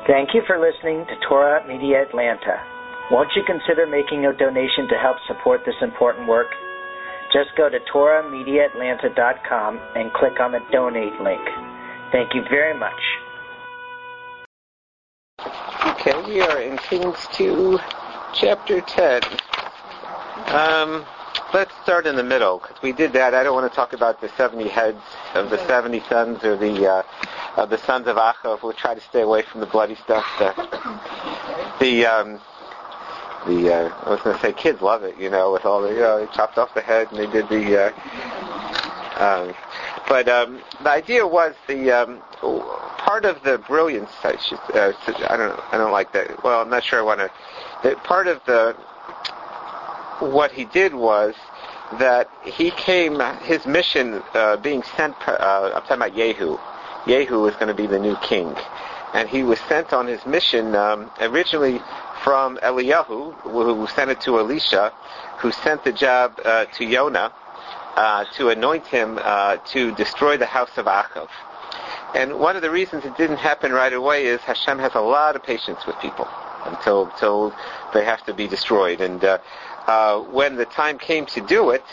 Thank you for listening to Torah Media Atlanta. Won't you consider making a donation to help support this important work? Just go to TorahMediaAtlanta.com and click on the donate link. Thank you very much. Okay, we are in Kings 2, chapter 10. Let's start in the middle, because we did that. I don't want to talk about the 70 heads of the 70 sons or the sons of Achav. We'll try to stay away from the bloody stuff. I was going to say kids love it, with all the, they chopped off the head and they did the, but the idea was part of the brilliance, I don't like that. Well, I'm not sure I want to, part of what he did was that he came, his mission being sent, I'm talking about Yehu. Yehu was going to be the new king. And he was sent on his mission originally from Eliyahu, who sent it to Elisha, who sent the job to Yonah to anoint him to destroy the house of Achav. And one of the reasons it didn't happen right away is Hashem has a lot of patience with people until they have to be destroyed. And when the time came to do it,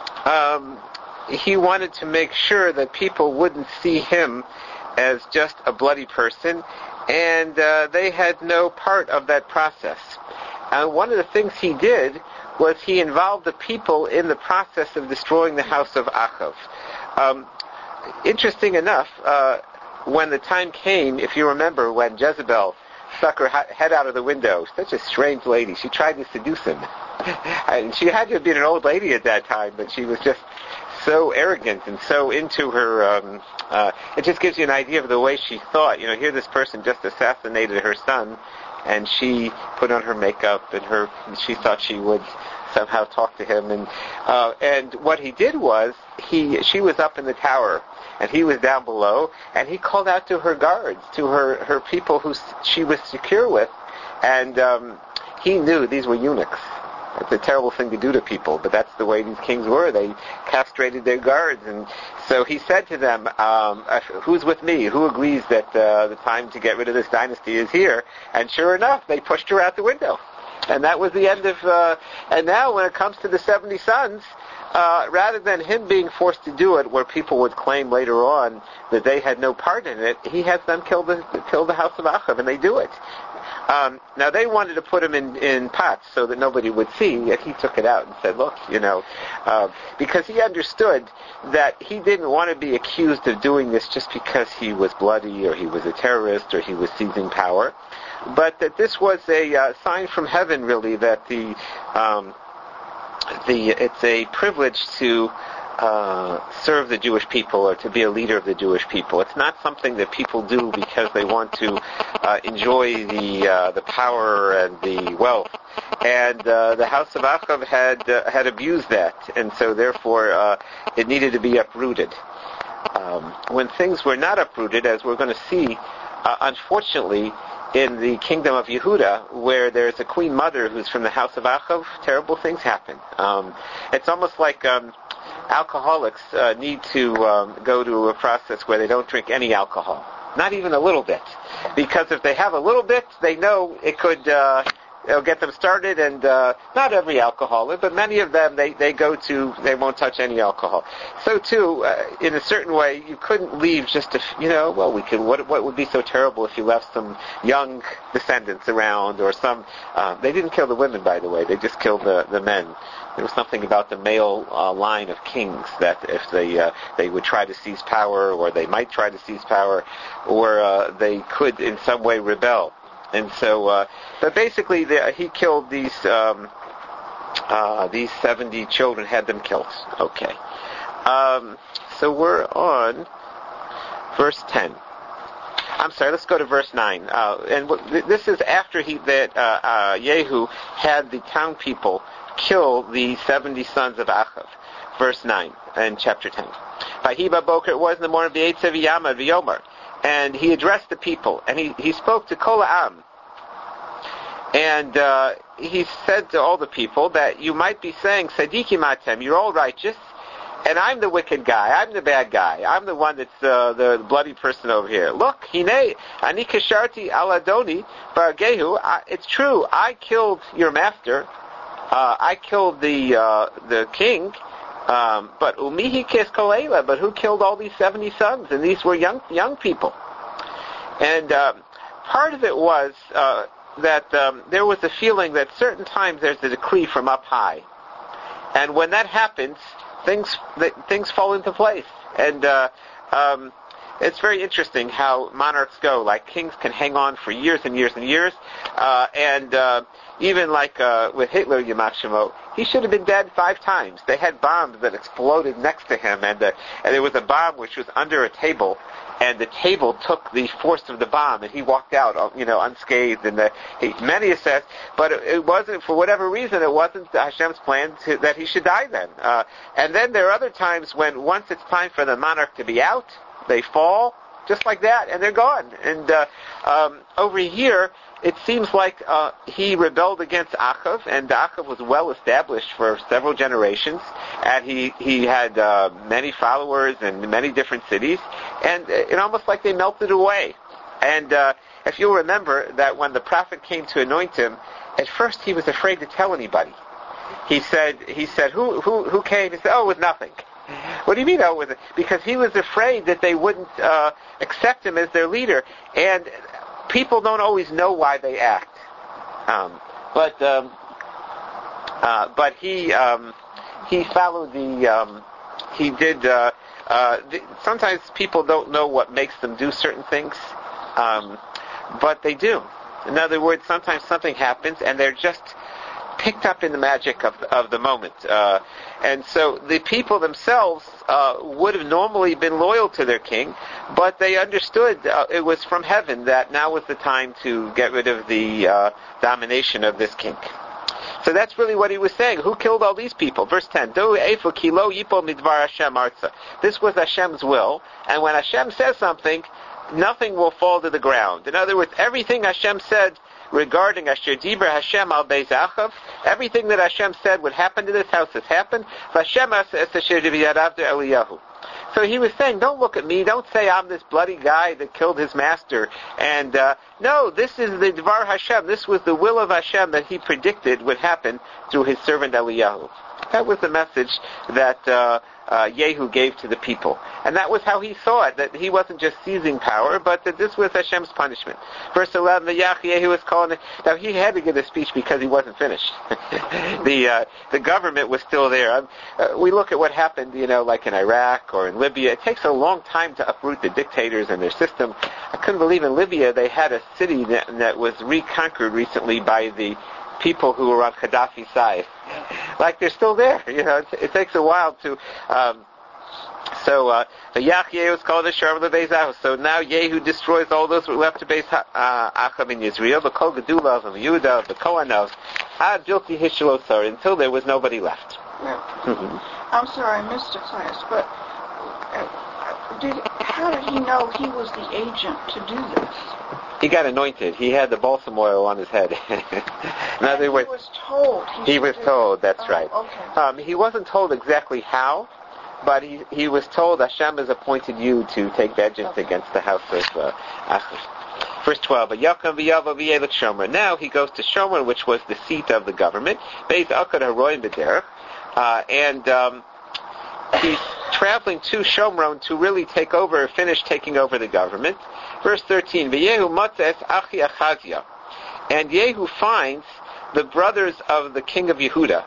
he wanted to make sure that people wouldn't see him as just a bloody person, and they had no part of that process. And one of the things he did was he involved the people in the process of destroying the house of Achav. Interesting enough, when the time came, if you remember, when Jezebel stuck her head out of the window, such a strange lady, she tried to seduce him. And she had to have been an old lady at that time, but she was just so arrogant and so into her, it just gives you an idea of the way she thought. Here this person just assassinated her son, and she put on her makeup, and she thought she would somehow talk to him. And what he did was, she was up in the tower, and he was down below, and he called out to her guards, to her people who she was secure with, and he knew these were eunuchs. It's a terrible thing to do to people, but that's the way these kings were. They castrated their guards. And so he said to them, who's with me? Who agrees that the time to get rid of this dynasty is here? And sure enough, they pushed her out the window. And that was the end of... and now when it comes to the 70 sons, rather than him being forced to do it, where people would claim later on that they had no part in it, he has them kill the house of Achav, and they do it. Now they wanted to put him in pots so that nobody would see, yet he took it out and said, look, because he understood that he didn't want to be accused of doing this just because he was bloody or he was a terrorist or he was seizing power, but that this was a sign from heaven, really, that it's a privilege to serve the Jewish people or to be a leader of the Jewish people. It's not something that people do because they want to enjoy the power and the wealth. And the house of Achav had abused that, and so therefore it needed to be uprooted. When things were not uprooted, as we're going to see, unfortunately, in the kingdom of Yehuda, where there's a queen mother who's from the house of Achav, terrible things happen. It's almost like alcoholics need to go to a process where they don't drink any alcohol, not even a little bit, because if they have a little bit, they know it could it'll get them started, and not every alcoholic, but many of them, they won't touch any alcohol. So too, in a certain way, you couldn't leave just what would be so terrible if you left some young descendants around, or some, they didn't kill the women, by the way, they just killed the men. There was something about the male line of kings that if they would try to seize power, or they might try to seize power, or they could in some way rebel. And so, but basically, he killed these 70 children, had them killed. Okay. So we're on verse 10. I'm sorry, let's go to verse 9. This is after Yehu had the town people kill the 70 sons of Achav. Verse 9 in chapter 10. Vahiba Boker, it was in the morning, V'yetzev Yama V'yomer. And he addressed the people, and he spoke to Kol Ha'am. And he said to all the people that you might be saying, Sadikim atem, you're all righteous, And I'm the wicked guy. I'm the bad guy. I'm the one that's the bloody person over here. Look, hine, ani kasharti al Adoni bar Gehu. It's true. I killed your master. I killed the king. But umihi kes kolela. But who killed all these 70 sons? And these were young people. And part of it was that there was a feeling that certain times there's a decree from up high, and when that happens, things fall into place. And it's very interesting how monarchs go. Like kings can hang on for years and years and years, and even like with Hitler, Yamach Shemo, he should have been dead 5 times. They had bombs that exploded next to him, and there was a bomb which was under a table, and the table took the force of the bomb, and he walked out, unscathed. And many says, but it wasn't, for whatever reason, it wasn't Hashem's plan that he should die then. And then there are other times when once it's time for the monarch to be out, they fall, just like that, and they're gone. And over here, it seems like he rebelled against Achav, and Achav was well established for several generations, and he had many followers in many different cities, and it almost like they melted away. And if you'll remember that when the prophet came to anoint him, at first he was afraid to tell anybody. He said, who came? He said, it was nothing. What do you mean, was it? Because he was afraid that they wouldn't accept him as their leader. And people don't always know why they act. But he followed he did, sometimes people don't know what makes them do certain things, but they do. In other words, sometimes something happens and they're just picked up in the magic of the moment. And so the people themselves would have normally been loyal to their king, but they understood it was from heaven that now was the time to get rid of the domination of this king. So that's really what he was saying. Who killed all these people? Verse 10. This was Hashem's will, and when Hashem says something, nothing will fall to the ground. In other words, everything Hashem said regarding Asher Dibra Hashem al Beis Achav, everything that Hashem said would happen to this house has happened. So he was saying, don't look at me, don't say I'm this bloody guy that killed his master. And no, this is the Dvar Hashem, this was the will of Hashem that he predicted would happen through his servant Eliyahu. That was the message that Yehu gave to the people. And that was how he saw it, that he wasn't just seizing power, but that this was Hashem's punishment. Verse 11, the Yehu was calling it. Now he had to give a speech because he wasn't finished. The government was still there. We look at what happened, like in Iraq or in Libya. It takes a long time to uproot the dictators and their system. I couldn't believe in Libya they had a city that was reconquered recently by the people who were on Gaddafi's side. Like they're still there. It takes a while to. The Yehu was called the Sharm of Beis Achav. So now Yehu destroys all those who were left to Beis Achav in Israel, the Kol Gedulav of Yehuda, the Kohanov, Ad Bilti Hishalosar, until there was nobody left. I'm sorry, I missed a class, but how did he know he was the agent to do this? He got anointed. He had the balsam oil on his head. In other words, he was told. He was told. That's right. Okay. He wasn't told exactly how, but he was told Hashem has appointed you to take vengeance against the house of Achav. Verse 12. Now he goes to Shomer, which was the seat of the government. Beis Akkad Haroim B'derech, and he's traveling to Shomron to really finish taking over the government. Verse 13, V'yehu matzes achi Achazia. And Yehu finds the brothers of the king of Yehuda.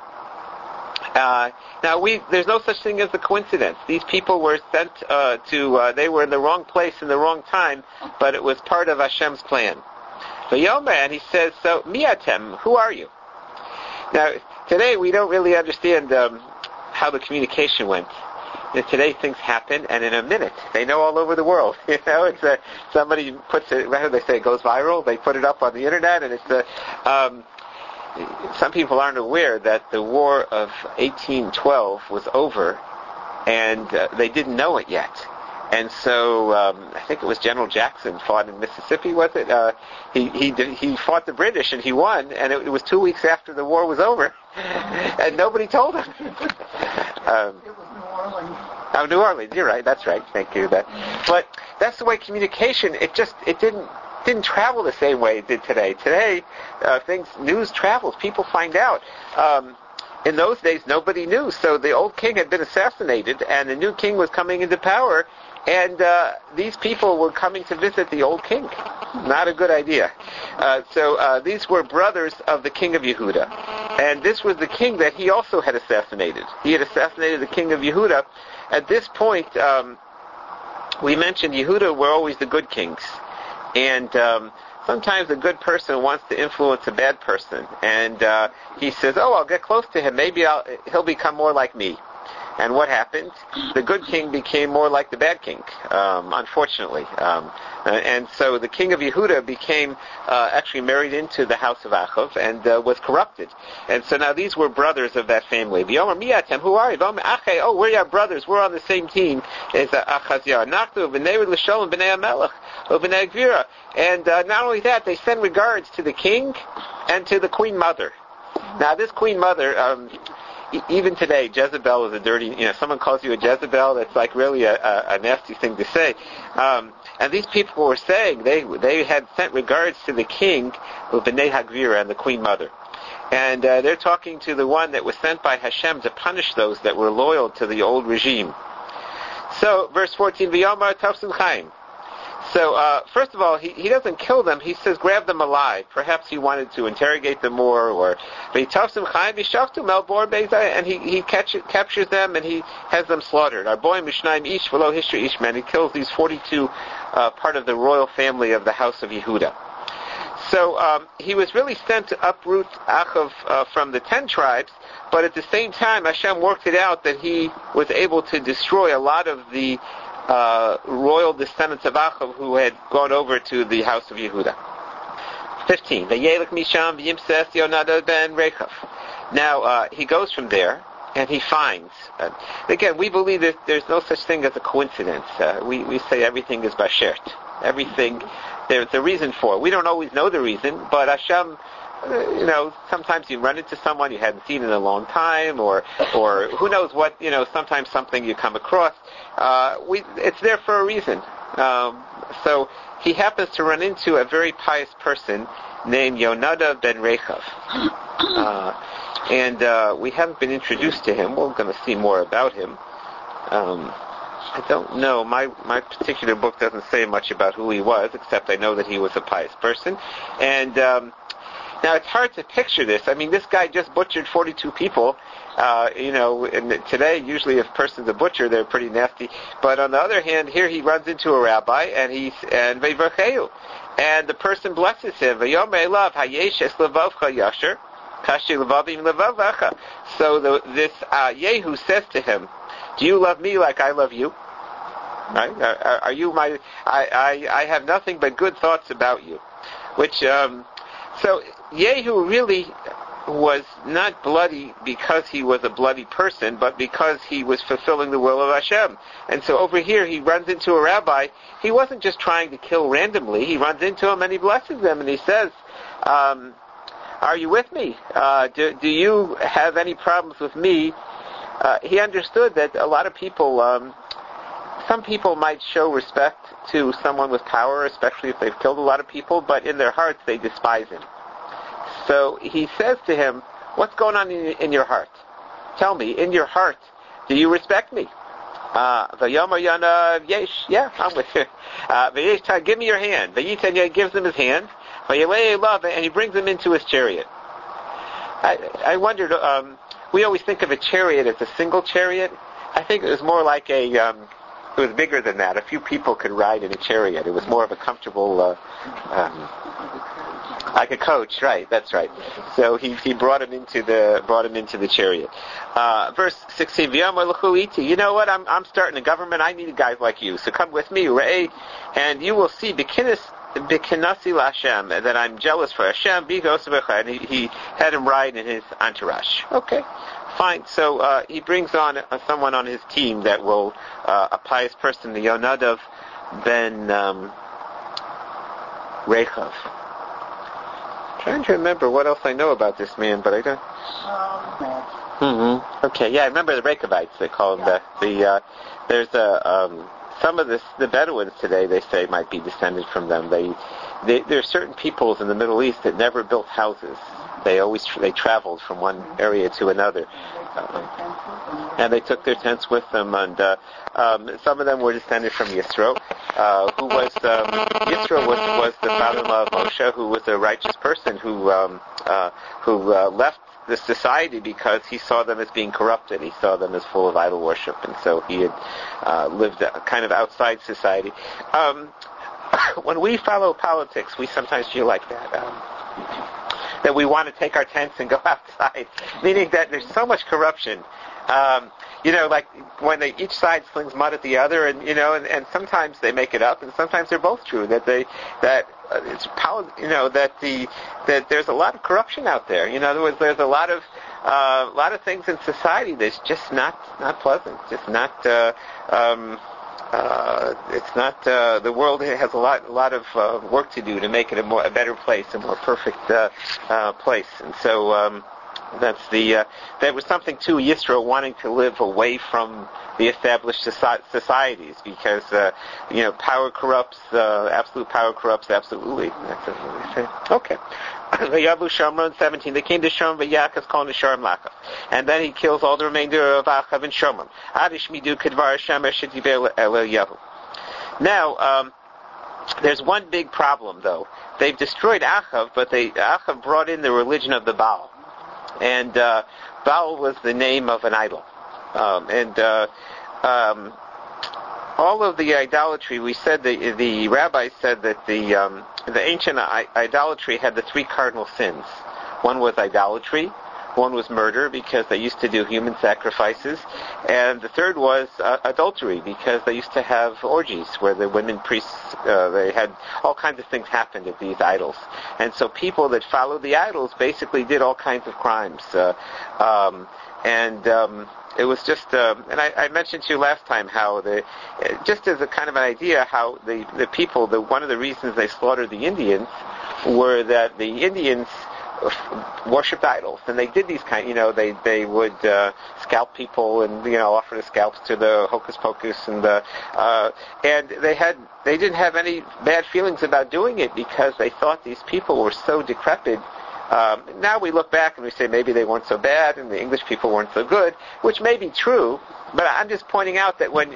There's no such thing as a coincidence. These people were sent they were in the wrong place in the wrong time, but it was part of Hashem's plan. V'yomer, and he says, so, miatem, who are you? Now, today we don't really understand how the communication went. Today things happen, and in a minute, they know all over the world. It's somebody puts it, how do they say, it goes viral? They put it up on the internet, and it's some people aren't aware that the War of 1812 was over, and they didn't know it yet. And so I think it was General Jackson fought in Mississippi, was it? He fought the British and he won, and it was 2 weeks after the war was over, and nobody told him. It was New Orleans. Oh, New Orleans. You're right. That's right. Thank you. But that's the way communication. It didn't travel the same way it did today. Today, news travels. People find out. In those days, nobody knew. So the old king had been assassinated, and the new king was coming into power, and these people were coming to visit the old king. Not a good idea. So these were brothers of the king of Yehuda, and this was the king that he also had assassinated. He had assassinated the king of Yehuda. At this point, we mentioned Yehuda were always the good kings, and sometimes a good person wants to influence a bad person, and he says, "Oh, I'll get close to him. Maybe he'll become more like me." And what happened? The good king became more like the bad king, unfortunately. And so the king of Yehuda became actually married into the house of Achav and was corrupted. And so now these were brothers of that family. V'yomer miatem, who are you? Oh, we're your brothers. We're on the same team as Achaziah. Nachtu v'nei l'shalom b'nei HaMelech v'nei Gvira. And not only that, they send regards to the king and to the queen mother. Now this queen mother, even today, Jezebel is a dirty, someone calls you a Jezebel, that's like really a nasty thing to say. And these people were saying they had sent regards to the king, B'nai Hagvira, and the queen mother. And they're talking to the one that was sent by Hashem to punish those that were loyal to the old regime. So, verse 14, V'yomar Tafsim Chaim. So, first of all, he doesn't kill them. He says, grab them alive. Perhaps he wanted to interrogate them more, and he captures them and he has them slaughtered. Our boy Mishnayim Ish V'lo Hishri Ishman. He kills these 42 part of the royal family of the house of Yehuda. So he was really sent to uproot Achav from the 10 tribes, but at the same time, Hashem worked it out that he was able to destroy a lot of the royal descendants of Achav who had gone over to the house of Yehuda. 15. Now he goes from there and he finds. Again, we believe that there's no such thing as a coincidence. We say everything is bashert. Everything, there's a reason for it. We don't always know the reason, but Hashem, sometimes you run into someone you hadn't seen in a long time, or who knows what, sometimes something you come across. It's there for a reason. So he happens to run into a very pious person named Yonadav ben Rechav. And we haven't been introduced to him. We're going to see more about him. I don't know. My particular book doesn't say much about who he was, except I know that he was a pious person. And now it's hard to picture this. I mean, this guy just butchered 42 people. And today, usually if a person's a butcher, they're pretty nasty. But on the other hand, here he runs into a rabbi, and Veivarcheu, and the person blesses him. V'yomer elav hayesh es levavcha yasher, kashi levavim levavacha. So this Yehu says to him, "Do you love me like I love you? Right? Are you my? I have nothing but good thoughts about you." Which so Yehu really was not bloody because he was a bloody person, but because he was fulfilling the will of Hashem. And so over here he runs into a rabbi. He wasn't just trying to kill randomly. He runs into him and he blesses them and he says, "Are you with me? Do you have any problems with me?" He understood that a lot of people, some people might show respect to someone with power, especially if they've killed a lot of people, but in their hearts they despise him. So he says to him, "What's going on in your heart? Tell me, in your heart, do you respect me?" V'yomer Yana Yesh, yeah, I'm with you. V'yesh, give me your hand. V'yitanya gives him his hand. V'yelei love, and he brings him into his chariot. I wondered, we always think of a chariot as a single chariot. I think it was more like it was bigger than that. A few people could ride in a chariot. It was more of a comfortable, like a coach, right? That's right. So he brought him into the chariot. Verse 16. You know what? I'm starting a government. I need guys like you. So come with me, Ray, and you will see Bikinasi Lashem, that I'm jealous for Hashem. And he had him ride in his entourage. Okay, fine. So he brings on someone on his team that will a pious person, the Yonadav ben Rechav. Trying to remember what else I know about this man, but I don't. Mm-hmm. Okay, yeah, I remember the Rechabites, they call them there's some of the Bedouins today, they say, might be descended from them. There are certain peoples in the Middle East that never built houses. They traveled from one area to another, and they took their tents with them. And some of them were descended from Yisro, who was Yisro was the father-in-law of Moshe, who was a righteous person who left the society because he saw them as being corrupted. He saw them as full of idol worship, and so he had lived kind of outside society. When we follow politics, we sometimes feel like that we want to take our tents and go outside, meaning that there's so much corruption. Like when each side slings mud at the other, and sometimes they make it up, and sometimes they're both true. That there's a lot of corruption out there. In other words, there's a lot of things in society that's just not pleasant. Just not. It's not. The world has a lot of work to do to make it a better place, a more perfect place, and so. There was something to Yisro wanting to live away from the established societies because, power corrupts, absolute power corrupts absolutely. That's what they say. Okay. Vayavu Shomron 17. They came to Shomron, Vayakas calling to Sharm Lachav. And then he kills all the remainder of Achav and Shomron. Adish midu kedvar Hashem eshetivel Eliyahu. Now, there's one big problem though. They've destroyed Achav, but Achav brought in the religion of the Baal. And Baal was the name of an idol. All of the idolatry, we said, the rabbis said that the ancient idolatry had the three cardinal sins. One was idolatry, one was murder because they used to do human sacrifices, and the third was adultery because they used to have orgies where the women priests, they had all kinds of things happened at these idols. And so people that followed the idols basically did all kinds of crimes. It was just, and I mentioned to you last time how just as a kind of an idea, how the people, one of the reasons they slaughtered the Indians were that the Indians worshipped idols, and they did these they would scalp people and offer the scalps to the hocus pocus and they didn't have any bad feelings about doing it because they thought these people were so decrepit. Now we look back and we say maybe they weren't so bad and the English people weren't so good, which may be true, but I'm just pointing out that when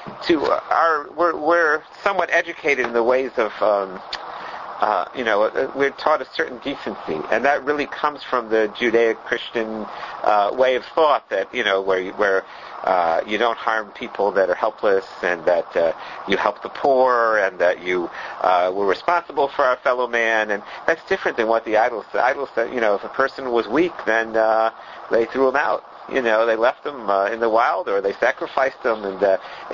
we're somewhat educated in the ways of we're taught a certain decency, and that really comes from the Judeo-Christian way of thought that where you don't harm people that are helpless, and that you help the poor, and that you were responsible for our fellow man, and that's different than what the idols said. Idols said, if a person was weak, then they threw him out. They left them in the wild, or they sacrificed them, and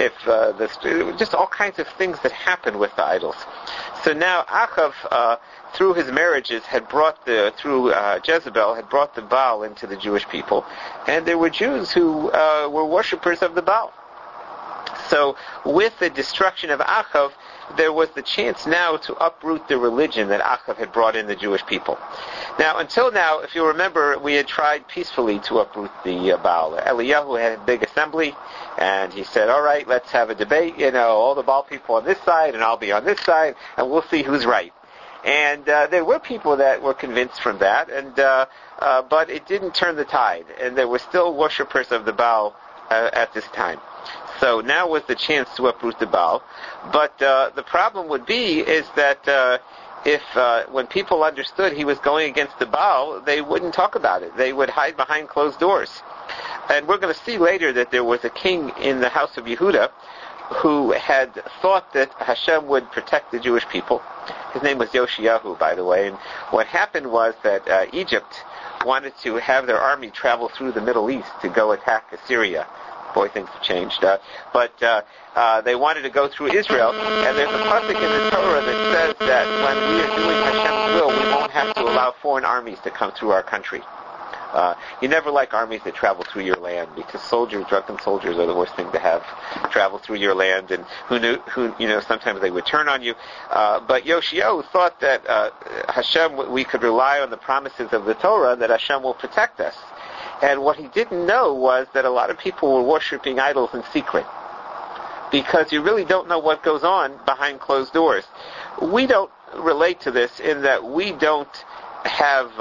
just all kinds of things that happened with the idols. So now Achav, through his marriages, had brought through Jezebel, had brought the Baal into the Jewish people, and there were Jews who were worshippers of the Baal. So with the destruction of Achav, there was the chance now to uproot the religion that Achav had brought in the Jewish people. Now, until now, if you remember, we had tried peacefully to uproot the Baal. Eliyahu had a big assembly, and he said, all right, let's have a debate, all the Baal people on this side, and I'll be on this side, and we'll see who's right. And there were people that were convinced from that, but it didn't turn the tide, and there were still worshippers of the Baal at this time. So now was the chance to uproot the Baal. But the problem would be is that if when people understood he was going against the Baal, they wouldn't talk about it. They would hide behind closed doors. And we're going to see later that there was a king in the house of Yehuda who had thought that Hashem would protect the Jewish people. His name was Yoshiyahu, by the way. And what happened was that Egypt wanted to have their army travel through the Middle East to go attack Assyria. Boy, things have changed. But they wanted to go through Israel, and there's a pasuk in the Torah that says that when we are doing Hashem's will, we won't have to allow foreign armies to come through our country. You never like armies that travel through your land, because drunken soldiers are the worst thing to have travel through your land, and who sometimes they would turn on you. But Yoshiyahu thought that Hashem, we could rely on the promises of the Torah that Hashem will protect us. And what he didn't know was that a lot of people were worshiping idols in secret, because you really don't know what goes on behind closed doors. We don't relate to this in that we don't have,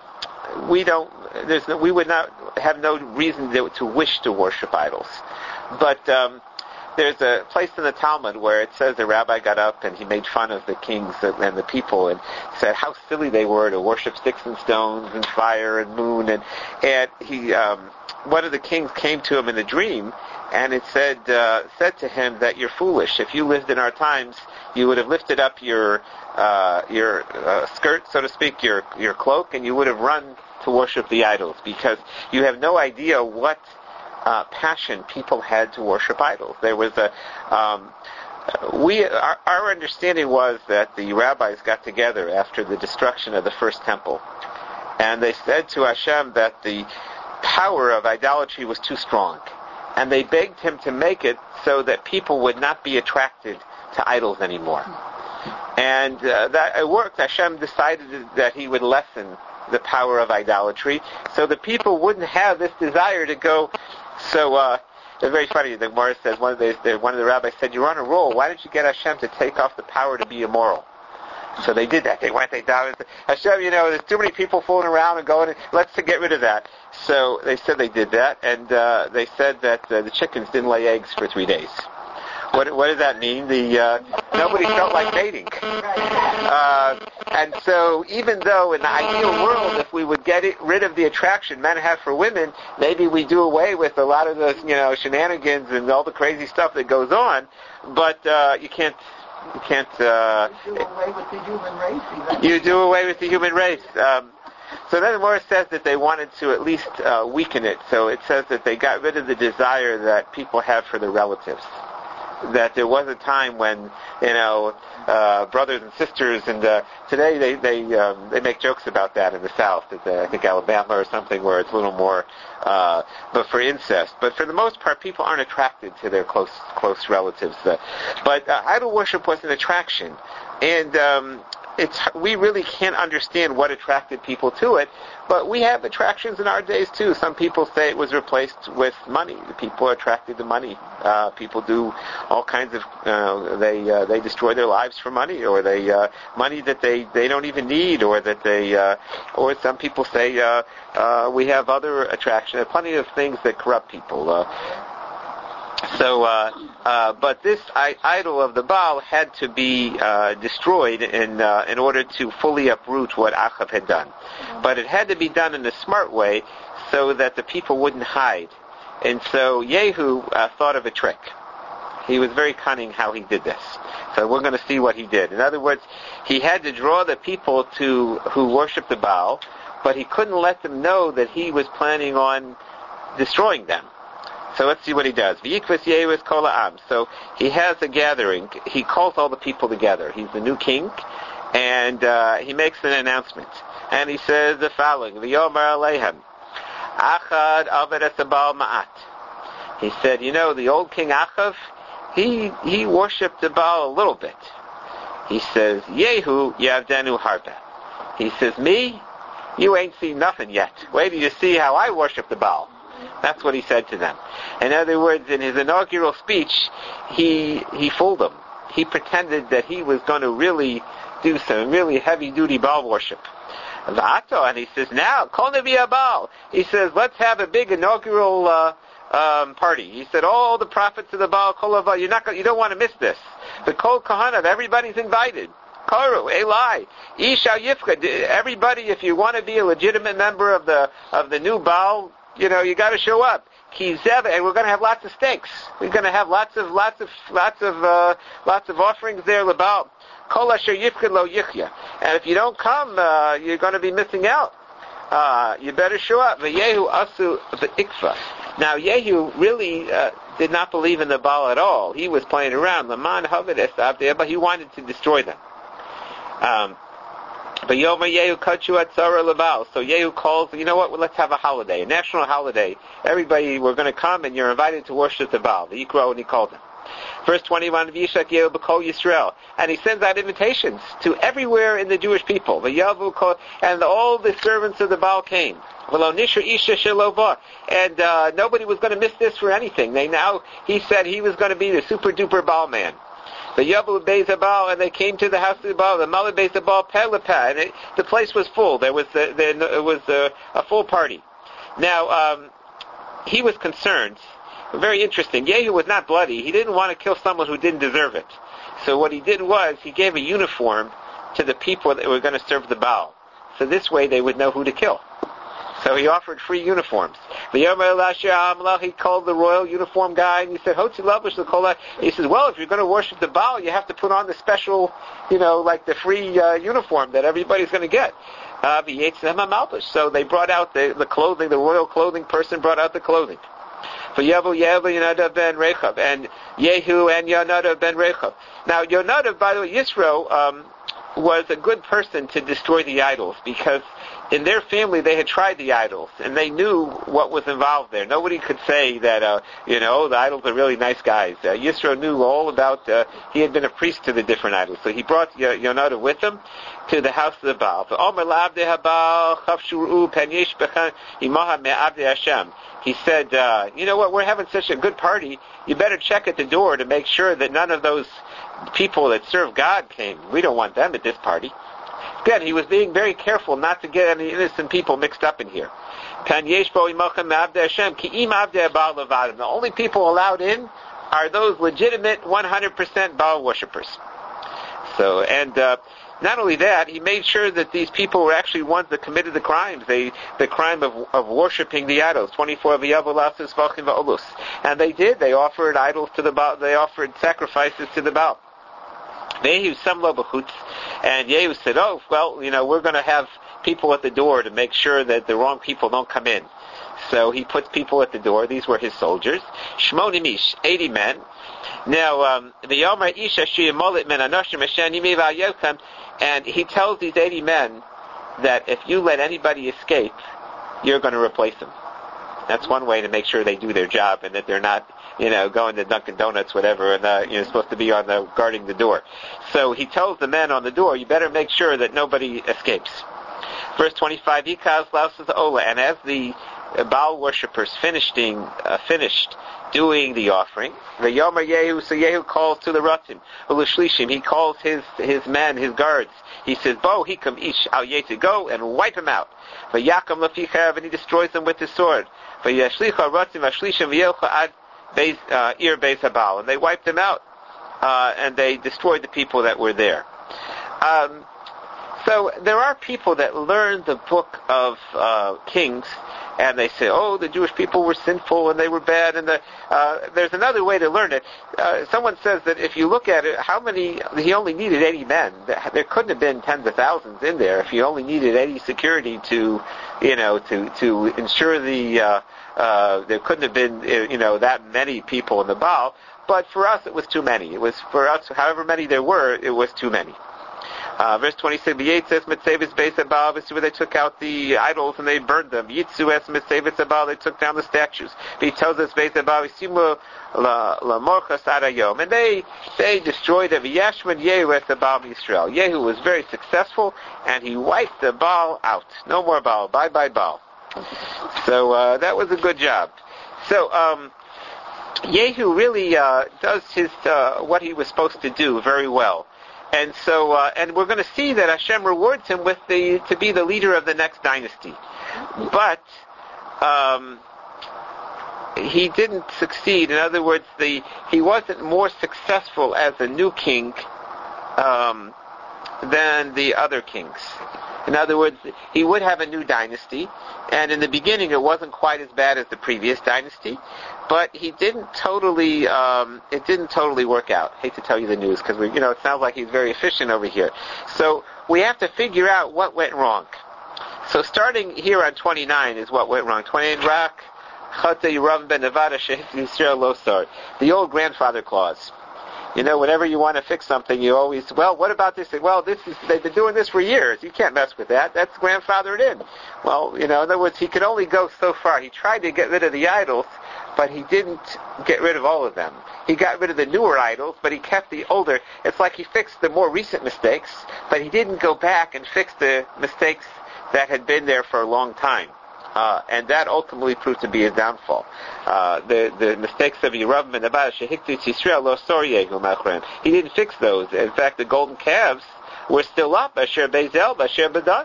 we would not have no reason to wish to worship idols. But there's a place in the Talmud where it says the rabbi got up and he made fun of the kings and the people and said how silly they were to worship sticks and stones and fire and moon, and he one of the kings came to him in a dream, and it said to him that you're foolish. If you lived in our times, you would have lifted up your skirt, so to speak, your cloak, and you would have run to worship the idols, because you have no idea what passion people had to worship idols. There was our understanding was that the rabbis got together after the destruction of the first temple, and they said to Hashem that the power of idolatry was too strong, and they begged him to make it so that people would not be attracted to idols anymore. And that it worked. Hashem decided that he would lessen the power of idolatry, so the people wouldn't have this desire to go. So it's very funny. The Gemara says one of the rabbis said, "You're on a roll. Why don't you get Hashem to take off the power to be immoral?" So they did that. They went down and said, "Hashem, there's too many people fooling around and going. Let's get rid of that." So they said they did that, and they said that the chickens didn't lay eggs for 3 days. What does that mean? Nobody felt like mating. And so even though in the ideal world, if we would get rid of the attraction men have for women, maybe we do away with a lot of the shenanigans and all the crazy stuff that goes on, but you can't. You do away with the human race. You do away with the human race. So then the Gemara says that they wanted to at least weaken it. So it says that they got rid of the desire that people have for their relatives. That there was a time when brothers and sisters, and today they make jokes about that in the South. I think Alabama or something, where it's a little more, but for incest. But for the most part, people aren't attracted to their close relatives. But idol worship was an attraction, and we really can't understand what attracted people to it. But we have attractions in our days too. Some people say it was replaced with money. People are attracted to money. People do all kinds of. They destroy their lives for money, or money that they don't even need, or that or some people say we have other attraction. There are plenty of things that corrupt people. But this idol of the Baal had to be destroyed in order to fully uproot what Achav had done. But it had to be done in a smart way so that the people wouldn't hide. And so Yehu thought of a trick. He was very cunning how he did this. So we're going to see what he did. In other words, he had to draw the people who worshiped the Baal, but he couldn't let them know that he was planning on destroying them. So let's see what he does. V'yikvas Yehu es kol ha'am. So he has a gathering. He calls all the people together. He's the new king, and he makes an announcement. And he says the following: V'yomer aleihem, Achad aved es Baal ma'at. He said, the old king Achav, he worshipped the Baal a little bit. He says, Yehu yavdenu harbe. He says, me, you ain't seen nothing yet. Wait till you see how I worship the Baal. That's what he said to them. In other words, in his inaugural speech, he fooled them. He pretended that he was going to really do some really heavy-duty Baal worship. And he says, now, Kol Nevi Baal. He says, let's have a big inaugural party. He said, all the prophets of the Baal, Kol Baal, you don't want to miss this. The Kol Kahanav, everybody's invited. Karu, Eli, Isha Yifka, everybody, if you want to be a legitimate member of the new Baal, you got to show up. Kizev, and we're going to have lots of steaks. We're going to have lots of offerings there. L'Baal, Kol Asher Yifka Lo Yichya. And if you don't come, you're going to be missing out. You better show up. V'Yehu Asu V'Ikva. Now Yehu really did not believe in the Baal at all. He was playing around. Laman Haved Esab, but he wanted to destroy them. But Yoma Yehu Kachu Atzara Labal. So Yehu calls, what? Well, let's have a holiday, a national holiday. Everybody, we're going to come, and you're invited to worship the Baal. The Yikro, and he called them. Verse 21, V'yishak Yehu b'kol Yisrael. And he sends out invitations to everywhere in the Jewish people. V'yavu kol, and all the servants of the Baal came. V'lo nishra isha shelo ba. And nobody was going to miss this for anything. He said he was going to be the super duper Baal man. The Yavu Beis Baal, and they came to the house of the Baal. The Mala Beis Baal Pelapah, and the place was full. It was a full party. Now he was concerned. Very interesting. Yehu was not bloody. He didn't want to kill someone who didn't deserve it. So what he did was he gave a uniform to the people that were going to serve the Baal. So this way they would know who to kill. So he offered free uniforms. He called the royal uniform guy and he said, he says, well, if you're going to worship the Baal, you have to put on the special, like the free uniform that everybody's going to get. So they brought out the clothing, the royal clothing person brought out the clothing. For Yehu Yonadav ben Rechab, and Yehu and Yonadav ben Rechab. Now Yonadav, by the way, Yisro was a good person to destroy the idols, because in their family they had tried the idols and they knew what was involved there. Nobody could say that the idols are really nice guys. Yisro knew all about. He had been a priest to the different idols, so he brought Yonadav with him to the house of the Baal. He said, you know what, we're having such a good party, you better check at the door to make sure that none of those people that serve God came. We don't want them at this party. Again, he was being very careful not to get any innocent people mixed up in here. The only people allowed in are those legitimate 100% Baal worshippers. So, and not only that, he made sure that these people were actually ones that committed the crimes, the crime of worshipping the idols. 24 and they did. They offered idols to the Baal. They offered sacrifices to the Baal. And Yehu said, oh, well, we're going to have people at the door to make sure that the wrong people don't come in. So he puts people at the door. These were his soldiers. Shmoni Mish, 80 men. Now, and he tells these 80 men that if you let anybody escape, you're going to replace them. That's one way to make sure they do their job and that they're not, going to Dunkin' Donuts, whatever, and you're supposed to be on the guarding the door. So he tells the men on the door, you better make sure that nobody escapes. Verse 25, and as the Baal worshippers finished doing the offering, the Yomer Yehu, so Yehu calls to the Ratim, Ulushlishim, he calls his men, his guards. He says, Bo, hikam ish al Yehu, go and wipe him out. V'yakam lafichav, and he destroys them with his sword. V'yashlicha Ratim ashlishim v'yelcha ad ir beis habal, and they wiped them out, and they destroyed the people that were there. So there are people that learn the book of Kings, and they say, oh, the Jewish people were sinful and they were bad. And there's another way to learn it. Someone says that if you look at it, he only needed 80 men. There couldn't have been tens of thousands in there if he only needed 80 security to ensure there couldn't have been, that many people in the Baal. But for us, it was too many. It was, for us, however many there were, it was too many. Verse 26, says, Mitzevis Beis Baal, this is where they took out the idols and they burned them. Yitzu es Mitzevis Baal, they took down the statues. He tells us, Beis Baal, Isimu la morchas adayom, and they destroyed them. Yashman Yehu es Baal Yisrael. Yehu was very successful, and he wiped the Baal out. No more Baal. Bye bye Baal. So that was a good job. So Yehu really does his what he was supposed to do very well. And so, and we're going to see that Hashem rewards him to be the leader of the next dynasty. But he didn't succeed. In other words, he wasn't more successful as a new king than the other kings. In other words, he would have a new dynasty, and in the beginning it wasn't quite as bad as the previous dynasty, but it didn't totally work out. Hate to tell you the news, because it sounds like he's very efficient over here. So we have to figure out what went wrong. So starting here on 29 is what went wrong. 28, Rak, Chata Yeravam ben Nevada, Shehit Yisrael Losar. The old grandfather clause. Whenever you want to fix something, you always, well, what about this? Well, they've been doing this for years. You can't mess with that. That's grandfathered in. Well, in other words, he could only go so far. He tried to get rid of the idols, but he didn't get rid of all of them. He got rid of the newer idols, but he kept the older. It's like he fixed the more recent mistakes, but he didn't go back and fix the mistakes that had been there for a long time. And that ultimately proved to be his downfall. The mistakes of Yeravam and Nebat, Shehiktis Yisrael lo soryehu machrim. He didn't fix those. In fact, the golden calves were still up, Asher Bezel, Asher Bedan.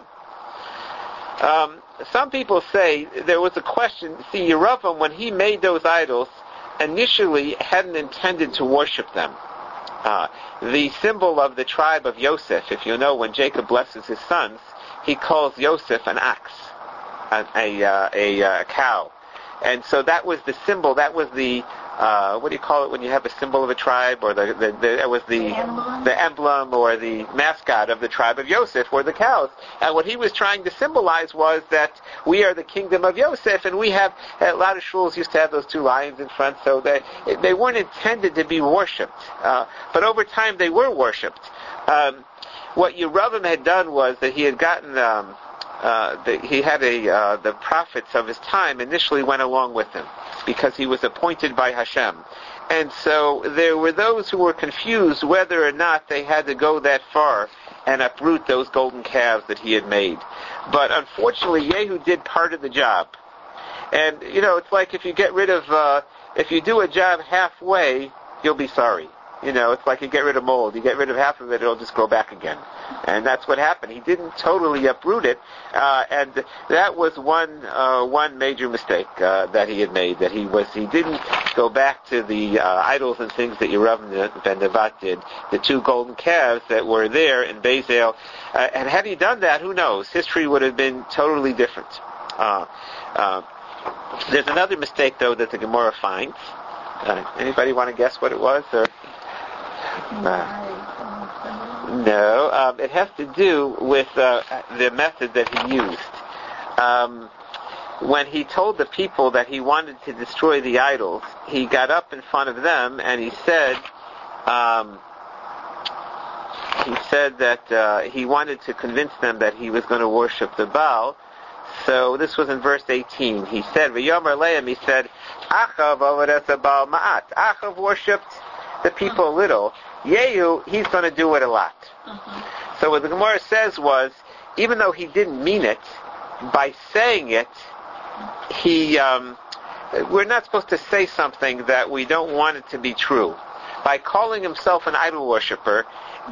Some people say there was a question. See, Yeravam, when he made those idols, initially hadn't intended to worship them. The symbol of the tribe of Yosef, if you know, when Jacob blesses his sons, he calls Yosef an ox, a cow. And so that was the symbol, that was the, what do you call it when you have a symbol of a tribe, or that was the emblem or the mascot of the tribe of Yosef, were the cows. And what he was trying to symbolize was that we are the kingdom of Yosef, and we have, a lot of shuls used to have those two lions in front, so they weren't intended to be worshipped. But over time they were worshipped. What Yeravam had done was that he had gotten, the prophets of his time initially went along with him because he was appointed by Hashem. And so there were those who were confused whether or not they had to go that far and uproot those golden calves that he had made. But unfortunately, Yehu did part of the job. And, it's like if you get rid of, if you do a job halfway, you'll be sorry. It's like you get rid of mold. You get rid of half of it, it'll just grow back again. And that's what happened. He didn't totally uproot it, and that was one major mistake that he had made. That he didn't go back to the idols and things that Yeravam ben Nebat did, the two golden calves that were there in Bezel. And had he done that, who knows? History would have been totally different. There's another mistake, though, that the Gemara finds. Anybody want to guess what it was? Or no, it has to do with the method that he used. When he told the people that he wanted to destroy the idols, he got up in front of them and he said that he wanted to convince them that he was going to worship the Baal. So this was in verse 18. He said, "V'yomer lehem," he said, "Achav avodas Baal ma'at." Achav worshipped the people a little. Yehu, he's going to do it a lot. So what the Gemara says was, even though he didn't mean it, by saying it, we're not supposed to say something that we don't want it to be true. By calling himself an idol worshiper,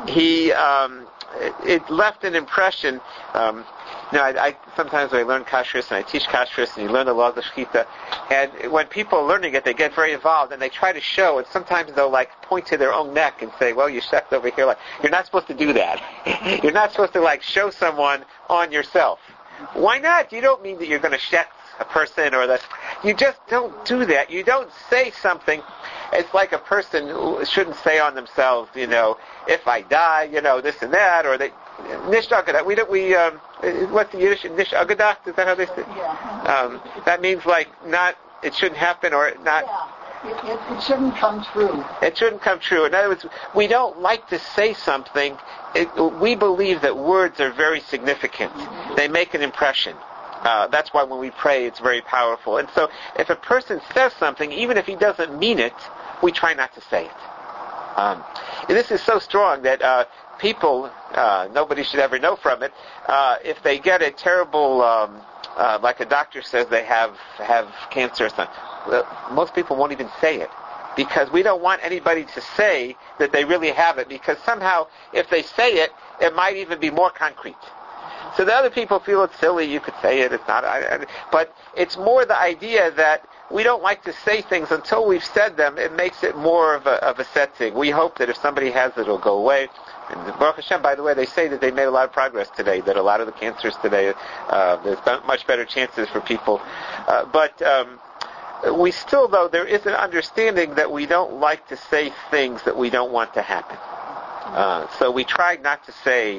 it left an impression. I sometimes I learn kashrus and I teach kashrus, and you learn the laws of shechita, and when people are learning it, they get very involved and they try to show, and sometimes they'll point to their own neck and say, "Well, you shecht over here." You're not supposed to do that. You're not supposed to show someone on yourself. Why not? You don't mean that you're going to shecht a person or that. You just don't do that. You don't say something. It's like a person who shouldn't say on themselves, if I die, this and that, or that. Nish agadah. What's the Yiddish? Nish agadah? Is that how they say? Yeah. That means not. It shouldn't happen, or not. Yeah. It shouldn't come true. It shouldn't come true. In other words, we don't like to say something. We believe that words are very significant. Mm-hmm. They make an impression. That's why when we pray, it's very powerful. And so, if a person says something, even if he doesn't mean it, we try not to say it. And this is so strong that people, nobody should ever know from it, if they get a terrible, like a doctor says they have cancer or something, most people won't even say it, because we don't want anybody to say that they really have it, because somehow if they say it, it might even be more concrete. So the other people feel it's silly, you could say it, it's not, but it's more the idea that we don't like to say things until we've said them. It makes it more of a setting. We hope that if somebody has it, it'll go away. And Baruch Hashem, by the way, they say that they made a lot of progress today, that a lot of the cancers today, there's much better chances for people. But we still, though, there is an understanding that we don't like to say things that we don't want to happen. So we try not to say,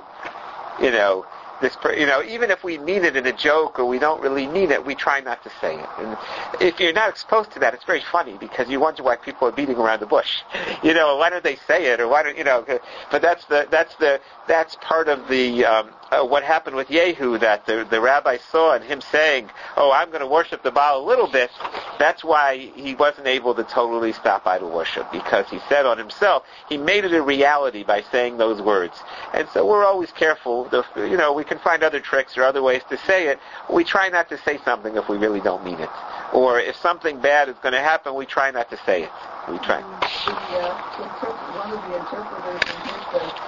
even if we mean it in a joke or we don't really mean it, we try not to say it. And if you're not exposed to that, it's very funny, because you wonder why people are beating around the bush. Why don't they say it, or why don't? But that's part of the what happened with Yehu, that the rabbi saw and him saying, "Oh, I'm going to worship the Baal a little bit," that's why he wasn't able to totally stop idol worship, because he said on himself, he made it a reality by saying those words. And so we're always careful. We can find other tricks or other ways to say it. We try not to say something if we really don't mean it. Or if something bad is going to happen, we try not to say it. We try. One of the interpreters in here says,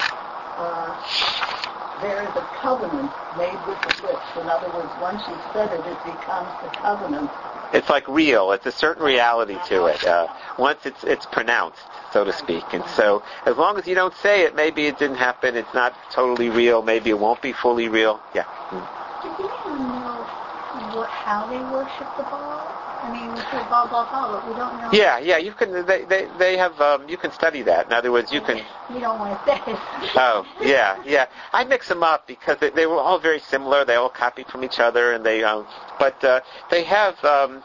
there is a covenant made with the lips. In other words, once you've said it, it becomes the covenant. It's like real. It's a certain reality to it. Once it's pronounced, so to speak. And so, as long as you don't say it, maybe it didn't happen. It's not totally real. Maybe it won't be fully real. Yeah. Does anyone know how they worship the Baal? I mean, we say Baal, but we don't know. Yeah. You can. They have. You can study that. In other words, you can. You don't want to say it. Oh, yeah. I mix them up because they were all very similar. They all copied from each other, and they. But they have.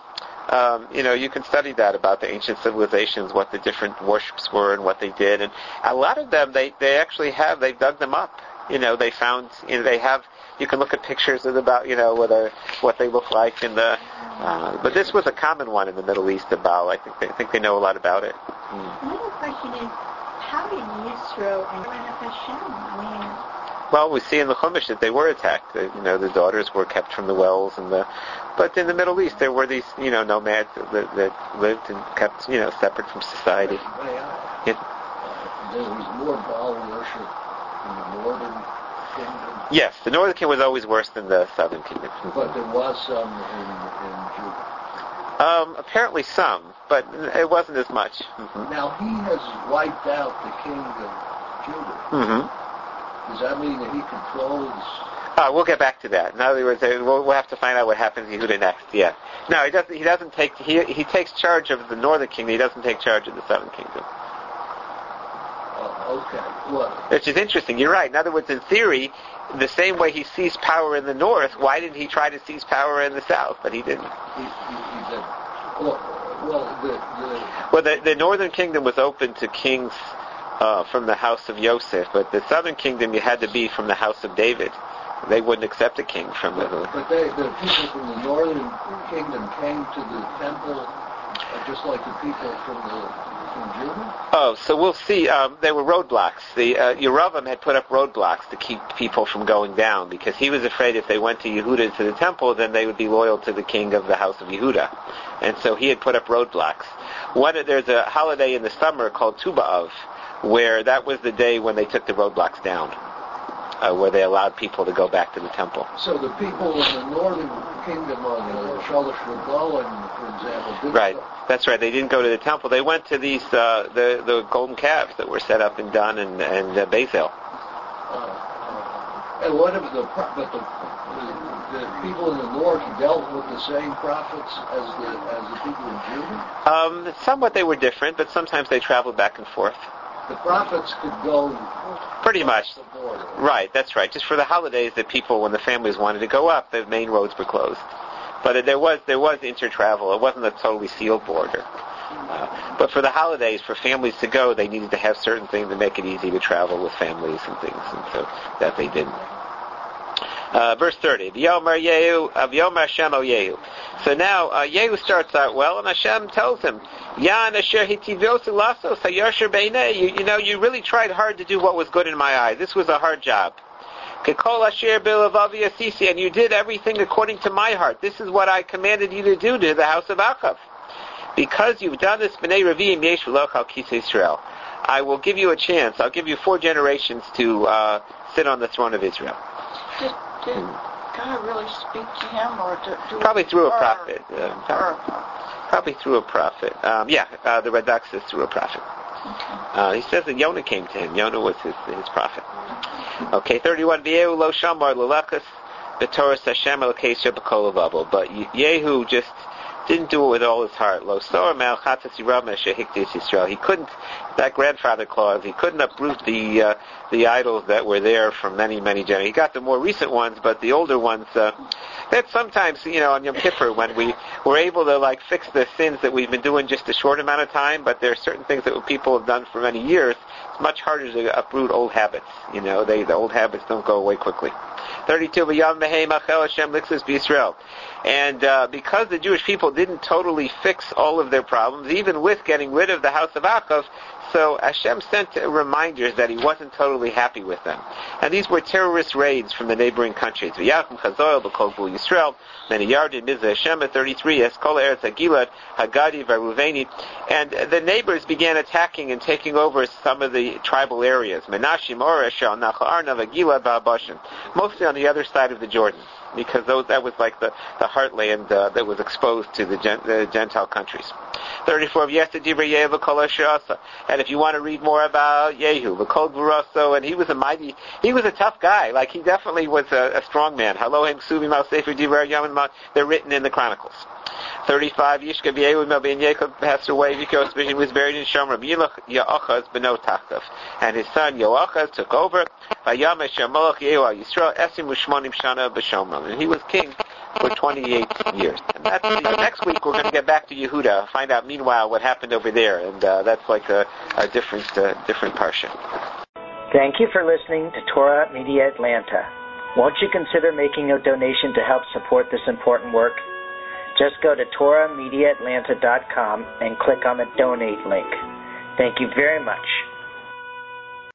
You can study that about the ancient civilizations, what the different worships were and what they did, and a lot of them they actually have. They dug them up. They found. They have. You can look at pictures of what they look like in the. But this was a common one in the Middle East, the Baal. I think they know a lot about it. Another question is, how did Yisro and Hashem? Well, we see in the Chumash that they were attacked. The daughters were kept from the wells, but in the Middle East there were these nomads that lived and kept separate from society. There was more Baal worship in the northern kingdom. Yes, the northern kingdom was always worse than the southern kingdom. But there was some in Judah. Apparently some, but it wasn't as much. Mm-hmm. Now he has wiped out the king of Judah. Mm-hmm. Does that mean that he controls? We'll get back to that. In other words, we'll have to find out what happens to Yehuda next. Yeah. No, he doesn't. He doesn't take. He takes charge of the northern kingdom. He doesn't take charge of the southern kingdom. Okay. Well, which is interesting. You're right. In other words, in theory, the same way he seized power in the north, why didn't he try to seize power in the south? But he didn't. He did. Well, the northern kingdom was open to kings from the house of Yosef, but the southern kingdom you had to be from the house of David. They wouldn't accept a king from the. But the people from the northern kingdom came to the temple just like the people from Judah. Oh, so we'll see. There were roadblocks. The Yeravam had put up roadblocks to keep people from going down because he was afraid if they went to Yehuda to the temple, then they would be loyal to the king of the house of Yehuda, and so he had put up roadblocks. There's a holiday in the summer called Tu B'Av, where that was the day when they took the roadblocks down, where they allowed people to go back to the temple. So the people in the northern kingdom of the Shalosh Regalim, for example, didn't right. go. That's right. They didn't go to the temple. They went to these the golden calves that were set up in Dan and Bezel. And what if the people in the north dealt with the same prophets as the people in Judah? Somewhat they were different, but sometimes they traveled back and forth. The prophets could go pretty much. The border. Right, that's right. Just for the holidays, the people, when the families wanted to go up, the main roads were closed. But there was inter-travel. It wasn't a totally sealed border. But for the holidays, for families to go, they needed to have certain things to make it easy to travel with families and things, and so that they didn't. Verse 30. V'yomer Hashem el Yehu. So now Yehu starts out well, and Hashem tells him, Yan asher hitivos lasos hayasher beinei. You really tried hard to do what was good in my eye. This was a hard job. Kekol asher b'levavi asisi, and you did everything according to my heart. This is what I commanded you to do to the house of Achav. Because you've done this, b'nei Revi'im yesh v'loch al kisei Israel. I will give you a chance. I'll give you 4 generations to sit on the throne of Israel. Did God really speak to him, or probably through a prophet? Probably through a prophet. The Radak says through a prophet. Okay. He says that Yonah came to him. Yonah was his prophet. Okay, 31. V'yehu lo shamar l'lekas b'toras Hashem elokei asher b'kol levav. But Yehu just didn't do it with all his heart. Lo sor me'al chatas Yirav asher hikdis Yisrael. He couldn't, that grandfather clause, he couldn't uproot the idols that were there for many, many generations. He got the more recent ones, but the older ones, That sometimes, on Yom Kippur, when we're able to fix the sins that we've been doing just a short amount of time, but there are certain things that people have done for many years, it's much harder to uproot old habits. The old habits don't go away quickly. 32, and because the Jewish people didn't totally fix all of their problems, even with getting rid of the house of Achav, so Hashem sent reminders that He wasn't totally happy with them. And these were terrorist raids from the neighboring countries. V'yachim Chazoel b'kol Gvul Yisrael, then Yardin Mizah Hashem at 33, Eskol Eretz Hagilad, Hagadi Varuveni, and the neighbors began attacking and taking over some of the tribal areas. Menashim, Oresh, Nachal Arnav, Hagilad, Ba'abashin, mostly on the other side of the Jordan, because that was like the heartland that was exposed to the Gentile countries. 34, and if you want to read more about Yehu, V'kol Gvuraso, and he was a tough guy. He definitely was a strong man. Halohim Ksuvim al Sefer Divrei Yamim, they're written in the Chronicles. 35, Yishka Yehu ben Yaakov passed away because he was buried in Shomron. Yoachaz beno Tachtav, and his son Yoachaz took over. Vayam Esher Malach Yehu al Yisrael Esim U'Shmonim Shana b'Shomron, and he was king for 28 years. And that's next week we're going to get back to Yehuda, find out meanwhile what happened over there, and that's a different parsha. Thank you for listening to Torah Media Atlanta. Won't you consider making a donation to help support this important work? Just go to TorahMediaAtlanta.com and click on the donate link. Thank you very much.